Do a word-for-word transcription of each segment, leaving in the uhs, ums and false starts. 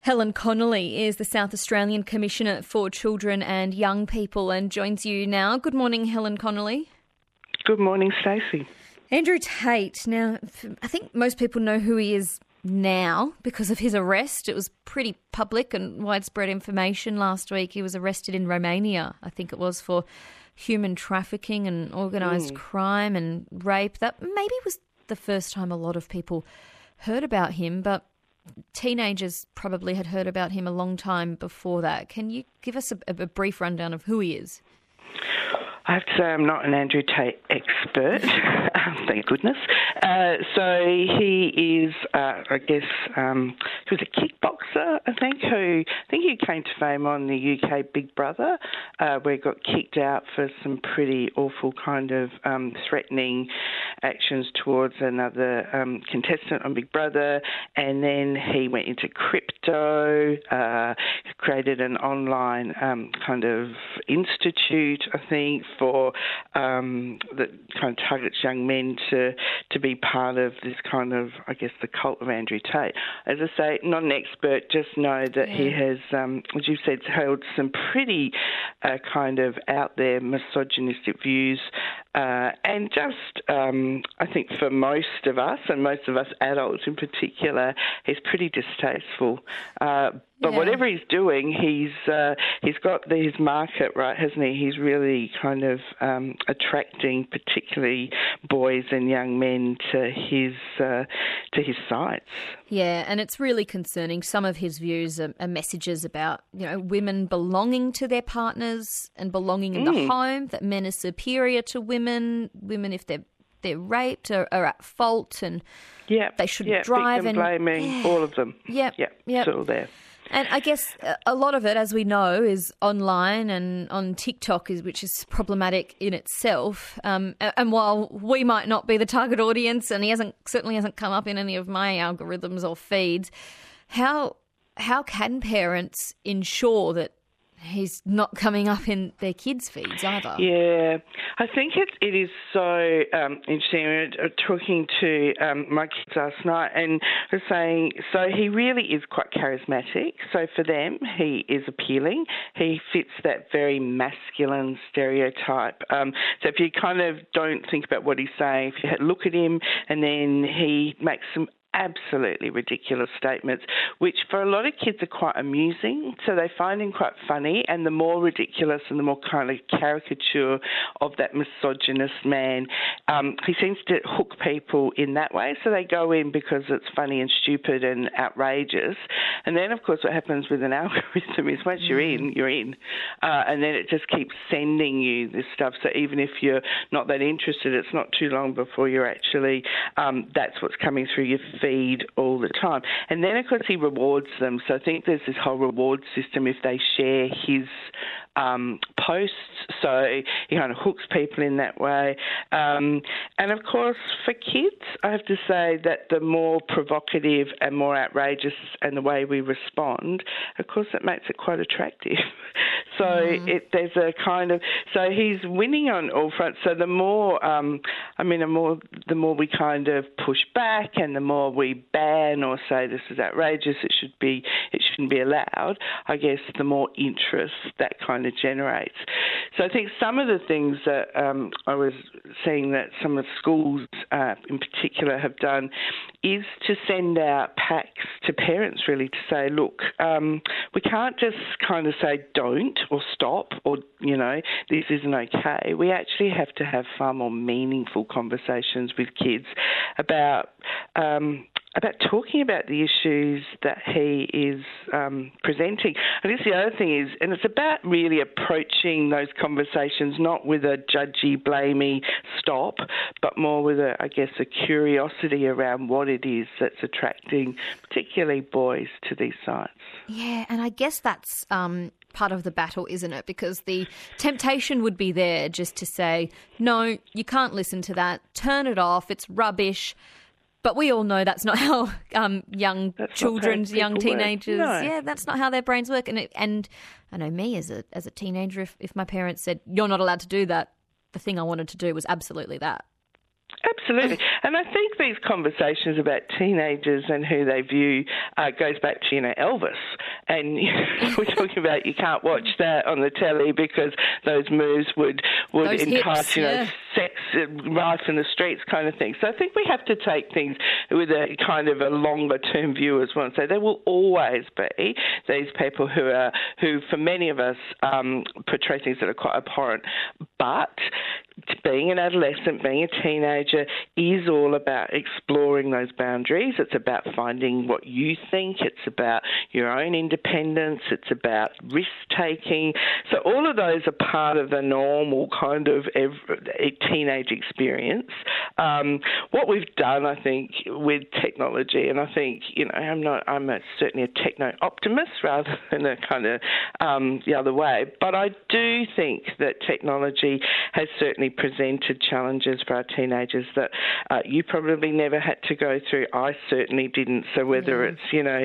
Helen Connolly is the South Australian Commissioner for Children and Young People and joins you now. Good morning, Helen Connolly. Good morning, Stacey. Andrew Tate. Now, I think most people know who he is now because of his arrest. It was pretty public and widespread information last week. He was arrested in Romania, I think it was, for human trafficking and organised mm. crime and rape. That maybe was the first time a lot of people heard about him, but teenagers probably had heard about him a long time before that. Can you give us a, a brief rundown of who he is? I have to say I'm not an Andrew Tate expert, thank goodness. Uh, so he is, uh, I guess, um, he was a kickboxer, I think, who I think he came to fame on the U K Big Brother, uh, where he got kicked out for some pretty awful kind of um, threatening actions towards another um, contestant on Big Brother, and then he went into crypto, uh, created an online um, kind of institute, I think, for um, that kind of targets young men to to be part of this kind of, I guess, the cult of Andrew Tate. As I say, not an expert, just know that yeah. he has, um, as you said, held some pretty uh, kind of out there misogynistic views, uh, and just, um, I think for most of us, and most of us adults in particular, he's pretty distasteful. Uh, But yeah. whatever he's doing, he's uh, he's got the, his market right, hasn't he? He's really kind of um, attracting particularly boys and young men to his uh, to his sites. Yeah, and it's really concerning. Some of his views are, are messages about, you know, women belonging to their partners and belonging in mm. the home. That men are superior to women. Women, if they're they're raped, are, are at fault, and yep. they shouldn't yep. drive. Victim and blaming, yeah. all of them. Yep, yep, yep. It's all there. And I guess a lot of it, as we know, is online and on TikTok, is which is problematic in itself. Um, and while we might not be the target audience, and he hasn't certainly hasn't come up in any of my algorithms or feeds, how how can parents ensure that he's not coming up in their kids' feeds either? Yeah, I think it, it is so um, interesting. We were talking to um, my kids last night, and I was saying, so he really is quite charismatic. So for them, he is appealing. He fits that very masculine stereotype. Um, so if you kind of don't think about what he's saying, if you look at him and then he makes some absolutely ridiculous statements, which for a lot of kids are quite amusing, so they find him quite funny, and the more ridiculous and the more kind of caricature of that misogynist man, um, he seems to hook people in that way, so they go in because it's funny and stupid and outrageous. And then, of course, what happens with an algorithm is once you're in, you're in, uh, and then it just keeps sending you this stuff, so even if you're not that interested, it's not too long before you're actually, um, that's what's coming through your feed all the time. And then, of course, he rewards them. So I think there's this whole reward system if they share his um, posts. So he kind of hooks people in that way. Um, and, of course, for kids, I have to say that the more provocative and more outrageous and the way we respond, of course, it makes it quite attractive. So mm. it, there's a kind of, so he's winning on all fronts. So the more, um, I mean, the more, the more we kind of push back and the more we ban or say this is outrageous, it should be, it shouldn't be allowed, I guess the more interest that kind of generates. So I think some of the things that um, I was seeing that some of the schools uh, in particular have done is to send out packs to parents really to say, look, um, we can't just kind of say don't or stop or, you know, this isn't okay. We actually have to have far more meaningful conversations with kids about um, about talking about the issues that he is um, presenting. I guess the other thing is, and it's about really approaching those conversations not with a judgy, blamey stop, but more with, a, I guess, a curiosity around what it is that's attracting particularly boys to these sites. Yeah, and I guess that's um, part of the battle, isn't it? Because the temptation would be there just to say, no, you can't listen to that, turn it off, it's rubbish. But we all know that's not how um, young that's children, young teenagers, no. yeah, that's not how their brains work. And it, and I know me as a as a teenager, if, if my parents said, you're not allowed to do that, the thing I wanted to do was absolutely that. Absolutely. And I think these conversations about teenagers and who they view uh, goes back to, you know, Elvis. And you know, we're talking about you can't watch that on the telly because those moves would, would those entice, hips, you know, yeah. sex rife in the streets kind of thing. So I think we have to take things with a kind of a longer-term view as well and say there will always be these people who are, who for many of us um, portray things that are quite abhorrent. But being an adolescent, being a teenager is all about exploring those boundaries. It's about finding what you think. It's about your own independence. It's about risk-taking. So all of those are part of the normal kind of every, teenage experience. Um, what we've done, I think, with technology, and I think, you know, I'm not, I'm a, certainly a techno-optimist rather than a kind of um, the other way, but I do think that technology has certainly presented challenges for our teenagers that uh, you probably never had to go through. I certainly didn't. So whether yeah. it's, you know,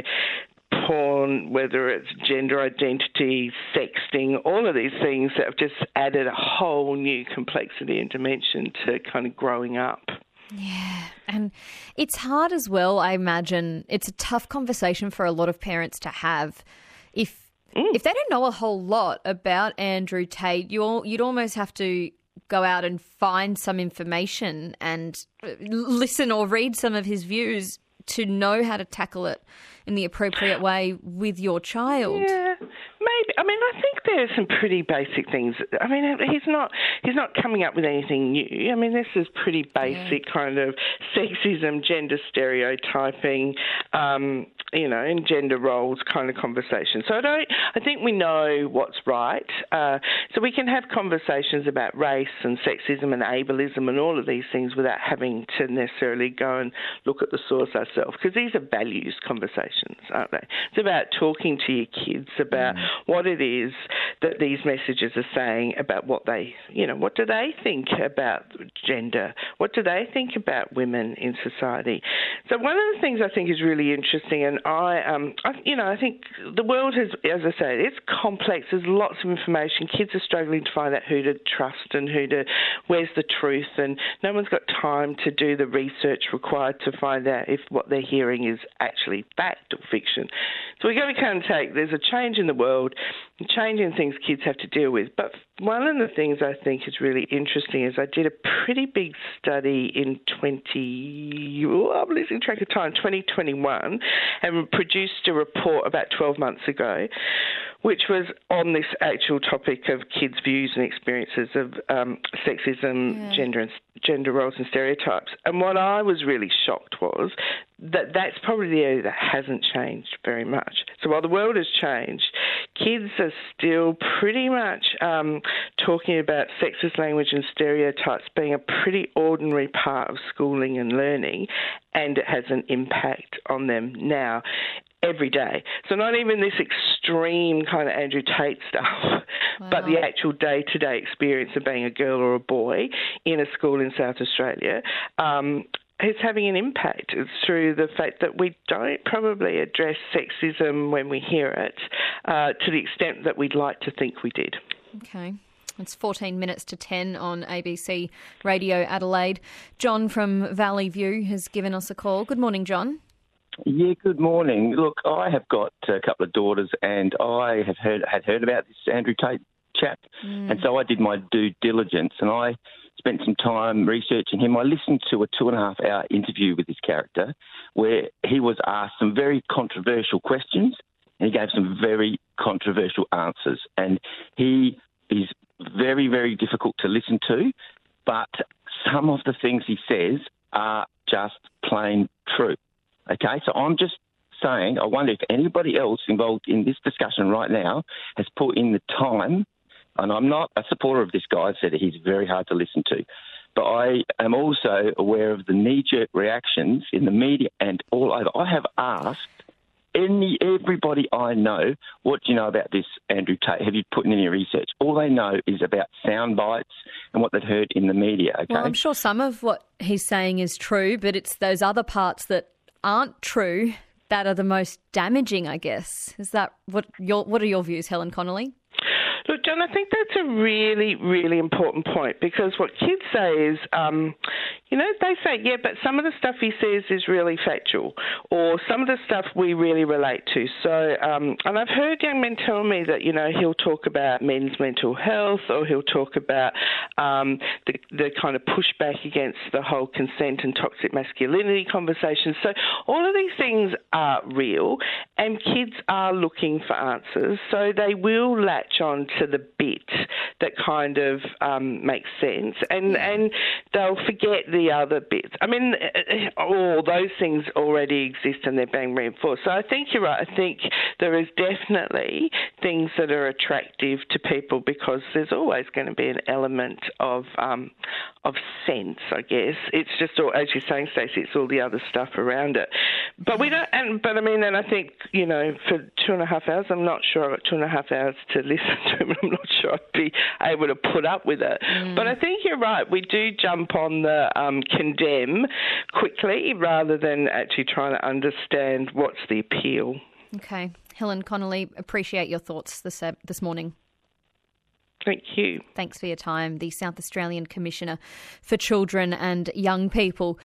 porn, whether it's gender identity, sexting, all of these things that have just added a whole new complexity and dimension to kind of growing up. Yeah, and it's hard as well, I imagine. It's a tough conversation for a lot of parents to have. If mm. if they don't know a whole lot about Andrew Tate, you all, you'd almost have to go out and find some information and listen or read some of his views to know how to tackle it in the appropriate way with your child. Yeah, maybe. I mean, I think there are some pretty basic things. I mean, he's not he's not coming up with anything new. I mean, this is pretty basic yeah. kind of sexism, gender stereotyping, um, you know, and gender roles kind of conversation. So I don't. I think we know what's right. Uh, so we can have conversations about race and sexism and ableism and all of these things without having to necessarily go and look at the source ourselves, because these are values conversations, aren't they? It's about talking to your kids about mm. what it is that these messages are saying about what they, you know, what do they think about gender? What do they think about women in society? So one of the things I think is really interesting, and I, um, I, you know, I think the world has, as I say, it's complex. There's lots of information. Kids are struggling to find out who to trust and who to, where's the truth, and no one's got time to do the research required to find out if what they're hearing is actually fact or fiction. So we've got to kind of take, there's a change in the world, a change in things kids have to deal with. But one of the things I think is really interesting is I did a pretty big study in twenty, oh, I'm losing track of time, twenty twenty-one, and produced a report about twelve months ago, which was on this actual topic of kids' views and experiences of um, sexism, yeah. gender and gender roles and stereotypes. And what I was really shocked was that that's probably the area that hasn't changed very much. So while the world has changed, kids are still pretty much um, talking about sexist language and stereotypes being a pretty ordinary part of schooling and learning, and it has an impact on them now every day. So not even this extreme kind of Andrew Tate stuff, wow. but the actual day-to-day experience of being a girl or a boy in a school in South Australia um, is having an impact. It's through the fact that we don't probably address sexism when we hear it uh, to the extent that we'd like to think we did. Okay. It's fourteen minutes to ten on A B C Radio Adelaide. John from Valley View has given us a call. Good morning, John. Yeah, good morning. Look, I have got a couple of daughters, and I have heard had heard about this Andrew Tate chap, mm. and so I did my due diligence, and I spent some time researching him. I listened to a two and a half hour interview with this character where he was asked some very controversial questions, and he gave some very controversial answers, and he is very, very difficult to listen to, but some of the things he says are just plain true. Okay, so I'm just saying, I wonder if anybody else involved in this discussion right now has put in the time, and I'm not a supporter of this guy. I said he's very hard to listen to, but I am also aware of the knee-jerk reactions in the media and all over. I have asked any everybody I know, what do you know about this Andrew Tate? Have you put in any research? All they know is about sound bites and what they've heard in the media, okay? Well, I'm sure some of what he's saying is true, but it's those other parts that aren't true that are the most damaging, I guess. Is that what your what are your views, Helen Connolly? Look, John, and I think that's a really, really important point, because what kids say is, um, you know, they say, yeah, but some of the stuff he says is really factual, or some of the stuff we really relate to. So, um, and I've heard young men tell me that, you know, he'll talk about men's mental health, or he'll talk about um, the, the kind of pushback against the whole consent and toxic masculinity conversation. So all of these things are real, and kids are looking for answers, so they will latch on to the bit that kind of um, makes sense, and, yeah. and they'll forget the other bits. I mean, all those things already exist and they're being reinforced. So I think you're right. I think there is definitely things that are attractive to people, because there's always going to be an element of um, of sense, I guess. It's just, all, as you're saying, Stacey, it's all the other stuff around it. But we don't. And, but I mean, and I think, you know, for two and a half hours, I'm not sure I've got two and a half hours to listen to him. I'm not sure I'd be able to put up with it. Mm. But I think you're right. We do jump on the um, condemn quickly, rather than actually trying to understand what's the appeal. Okay. Helen Connolly, appreciate your thoughts this uh, this morning. Thank you. Thanks for your time. The South Australian Commissioner for Children and Young People.